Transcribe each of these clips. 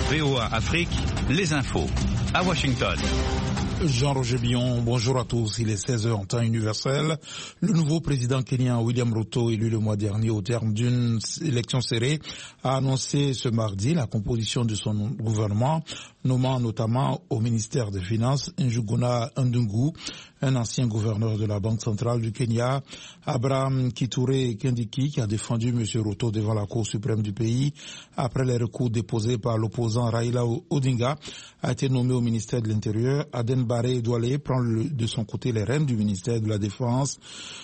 VOA Afrique, les infos. À Washington. Jean-Roger Billon, bonjour à tous. Il est 16h en temps universel. Le nouveau président kenyan William Ruto, élu le mois dernier au terme d'une élection serrée, a annoncé ce mardi la composition de son gouvernement, nommant notamment au ministère des Finances Njuguna Ndungu, un ancien gouverneur de la Banque centrale du Kenya, Abraham Kithure Kindiki, qui a défendu M. Ruto devant la Cour suprême du pays après les recours déposés par l'opposant Raila Odinga, a été nommé au ministère de l'Intérieur. Aden Barre Douale prend de son côté les rênes du ministère de la Défense.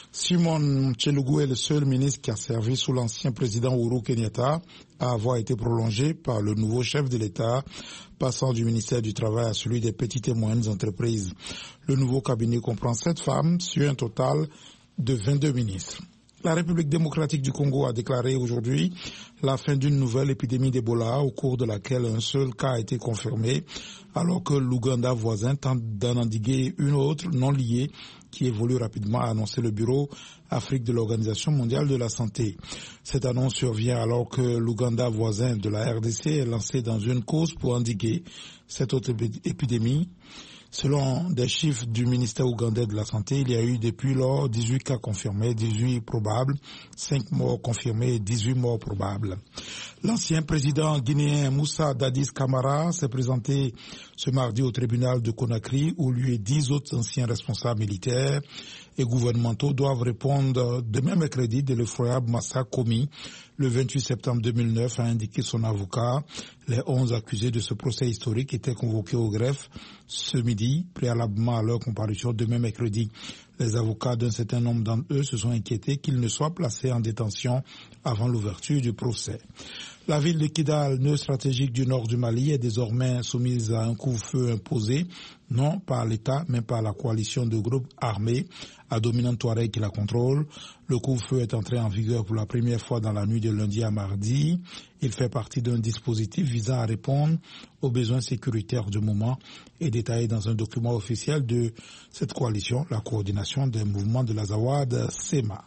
Simon Chelugu est le seul ministre qui a servi sous l'ancien président Uhuru Kenyatta à avoir été prolongé par le nouveau chef de l'État, passant du ministère du Travail à celui des petites et moyennes entreprises. Le nouveau cabinet comprend 7 femmes sur un total de 22 ministres. La République démocratique du Congo a déclaré aujourd'hui la fin d'une nouvelle épidémie d'Ebola au cours de laquelle un seul cas a été confirmé, alors que l'Ouganda voisin tente d'en endiguer une autre non liée qui évolue rapidement, a annoncé le Bureau Afrique de l'Organisation mondiale de la santé. Cette annonce survient alors que l'Ouganda voisin de la RDC est lancé dans une course pour endiguer cette autre épidémie. Selon des chiffres du ministère ougandais de la Santé, il y a eu depuis lors 18 cas confirmés, 18 probables, 5 morts confirmés et 18 morts probables. L'ancien président guinéen Moussa Dadis Camara s'est présenté ce mardi au tribunal de Conakry où lui et 10 autres anciens responsables militaires et gouvernementaux doivent répondre demain mercredi de l'effroyable massacre commis le 28 septembre 2009, a indiqué son avocat. Les 11 accusés de ce procès historique étaient convoqués au greffe ce midi, préalablement à leur comparution demain mercredi. Les avocats d'un certain nombre d'entre eux se sont inquiétés qu'ils ne soient placés en détention avant l'ouverture du procès. La ville de Kidal, nœud stratégique du nord du Mali, est désormais soumise à un couvre-feu imposé, non par l'État, mais par la coalition de groupes armés à dominante Touareg qui la contrôle. Le couvre-feu est entré en vigueur pour la première fois dans la nuit de lundi à mardi. Il fait partie d'un dispositif visant à répondre aux besoins sécuritaires du moment et détaillé dans un document officiel de cette coalition, la coordination des mouvements de l'Azawad SEMA.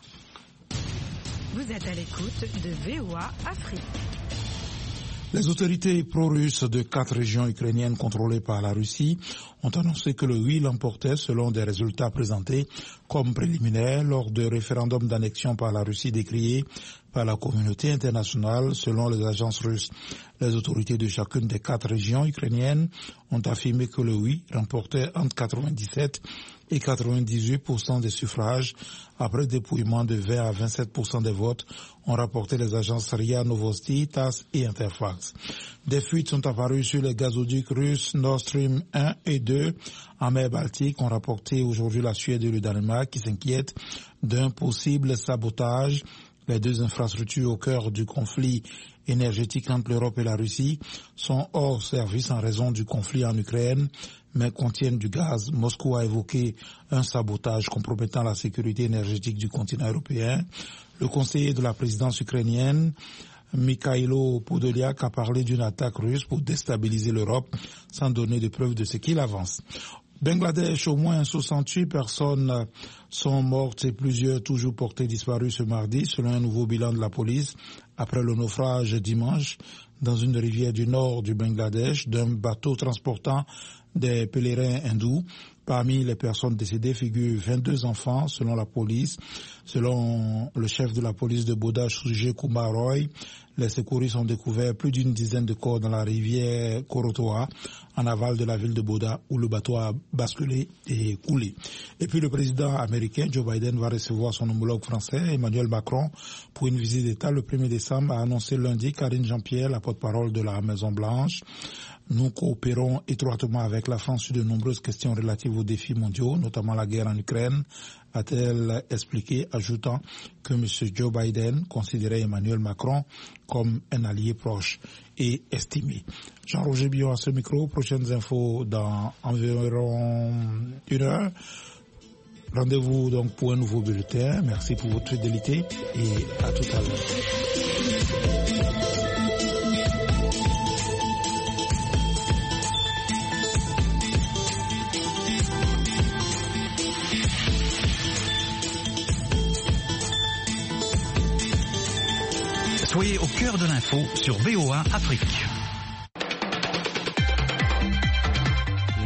Vous êtes à l'écoute de VOA Afrique. Les autorités pro-russes de 4 régions ukrainiennes contrôlées par la Russie ont annoncé que le oui l'emportait selon des résultats présentés comme préliminaires lors de référendum d'annexion par la Russie décrié par la communauté internationale selon les agences russes. Les autorités de chacune des 4 régions ukrainiennes ont affirmé que le oui remportait entre 97 et 98% des suffrages après dépouillement de 20 à 27% des votes, ont rapporté les agences RIA Novosti, TASS et Interfax. Des fuites sont apparues sur les gazoducs russes Nord Stream 1 et 2 en mer Baltique, ont rapporté aujourd'hui la Suède et le Danemark qui s'inquiètent d'un possible sabotage. Les 2 infrastructures au cœur du conflit énergétique entre l'Europe et la Russie sont hors service en raison du conflit en Ukraine, mais contiennent du gaz. Moscou a évoqué un sabotage compromettant la sécurité énergétique du continent européen. Le conseiller de la présidence ukrainienne, Mikhailo Podolyak, a parlé d'une attaque russe pour déstabiliser l'Europe sans donner de preuves de ce qu'il avance. Bangladesh, au moins 68 personnes sont mortes et plusieurs toujours portées disparues ce mardi, selon un nouveau bilan de la police, après le naufrage dimanche dans une rivière du nord du Bangladesh d'un bateau transportant des pèlerins hindous. Parmi les personnes décédées figurent 22 enfants, selon la police. Selon le chef de la police de Boda, Sujay Kumar Roy, les secouristes ont découvert plus d'une dizaine de corps dans la rivière Korotoa, en aval de la ville de Boda, où le bateau a basculé et coulé. Et puis le président américain Joe Biden va recevoir son homologue français, Emmanuel Macron, pour une visite d'État le 1er décembre, a annoncé lundi Karine Jean-Pierre, la porte-parole de la Maison-Blanche. Nous coopérons étroitement avec la France sur de nombreuses questions relatives aux défis mondiaux, notamment la guerre en Ukraine, a-t-elle expliqué, ajoutant que M. Joe Biden considérait Emmanuel Macron comme un allié proche et estimé. Jean-Roger Billon à ce micro, prochaines infos dans environ 1 heure. Rendez-vous donc pour un nouveau bulletin. Merci pour votre fidélité et à tout à l'heure. Soyez au cœur de l'info sur VOA Afrique.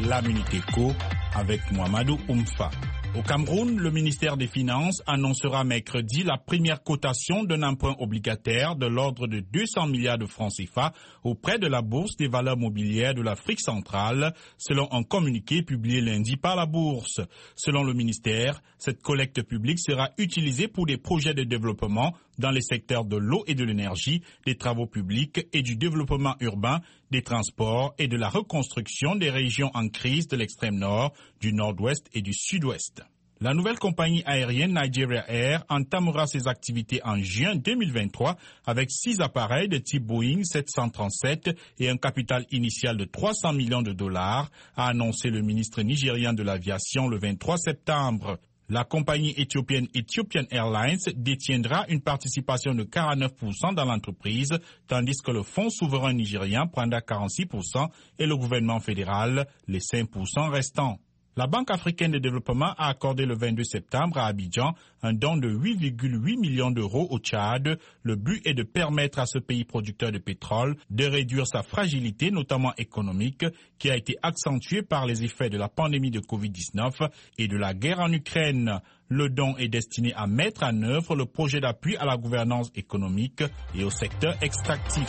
la Minute Éco avec Mohamedou Oumfa. Au Cameroun, le ministère des Finances annoncera mercredi la première cotation d'un emprunt obligataire de l'ordre de 200 milliards de francs CFA auprès de la Bourse des valeurs mobilières de l'Afrique centrale, selon un communiqué publié lundi par la Bourse. Selon le ministère, cette collecte publique sera utilisée pour des projets de développement dans les secteurs de l'eau et de l'énergie, des travaux publics et du développement urbain, des transports et de la reconstruction des régions en crise de l'extrême nord, du nord-ouest et du sud-ouest. La nouvelle compagnie aérienne Nigeria Air entamera ses activités en juin 2023 avec 6 appareils de type Boeing 737 et un capital initial de 300 millions de dollars, a annoncé le ministre nigérian de l'aviation le 23 septembre. La compagnie éthiopienne Ethiopian Airlines détiendra une participation de 49% dans l'entreprise, tandis que le fonds souverain nigérien prendra 46% et le gouvernement fédéral les 5% restants. La Banque africaine de développement a accordé le 22 septembre à Abidjan un don de 8,8 millions d'euros au Tchad. Le but est de permettre à ce pays producteur de pétrole de réduire sa fragilité, notamment économique, qui a été accentuée par les effets de la pandémie de Covid-19 et de la guerre en Ukraine. Le don est destiné à mettre en œuvre le projet d'appui à la gouvernance économique et au secteur extractif.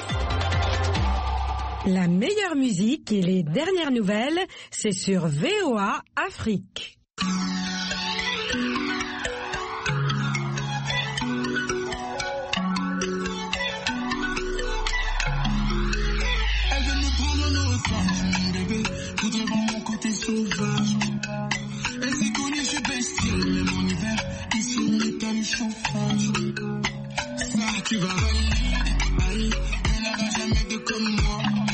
La meilleure musique et les dernières nouvelles, c'est sur VOA Afrique. Elle veut nous prendre nos forces, mon bébé, voudrait voir mon côté sauvage. Elle s'est connue, je suis bestiale, même en hiver, ici on n'est pas le chauffage. Ça, tu vas valider, aïe, elle n'aura jamais de comme moi.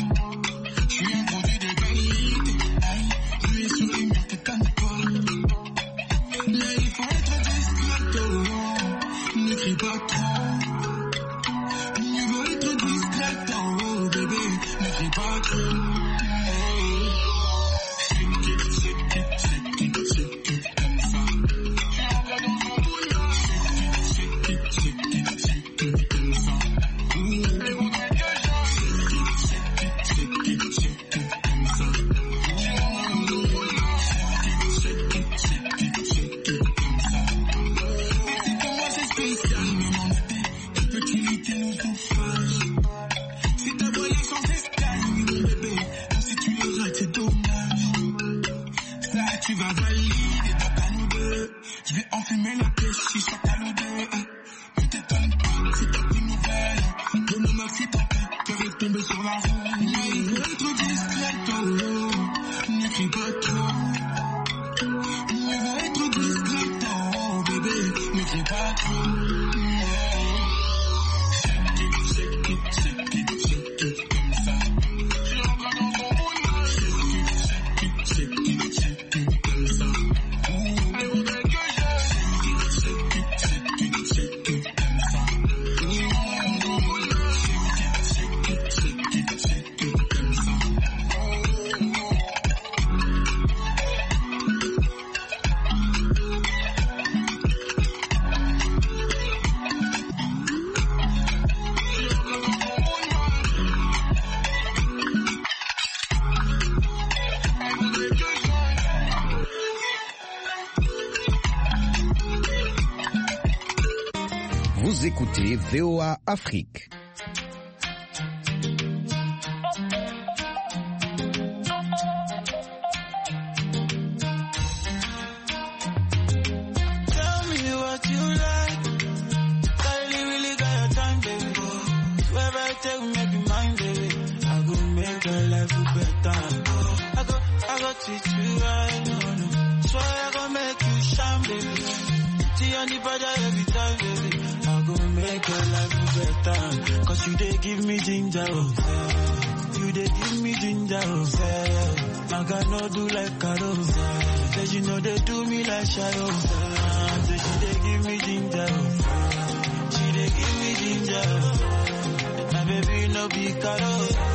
Vous écoutez VOA Afrique. Cause you dey give me ginger, oh. You dey give me ginger, oh. I got no do like Carol. Say you know they do me like Shadow. Say she dey give me ginger, oh. She dey give me ginger, oh. My baby no be Carol.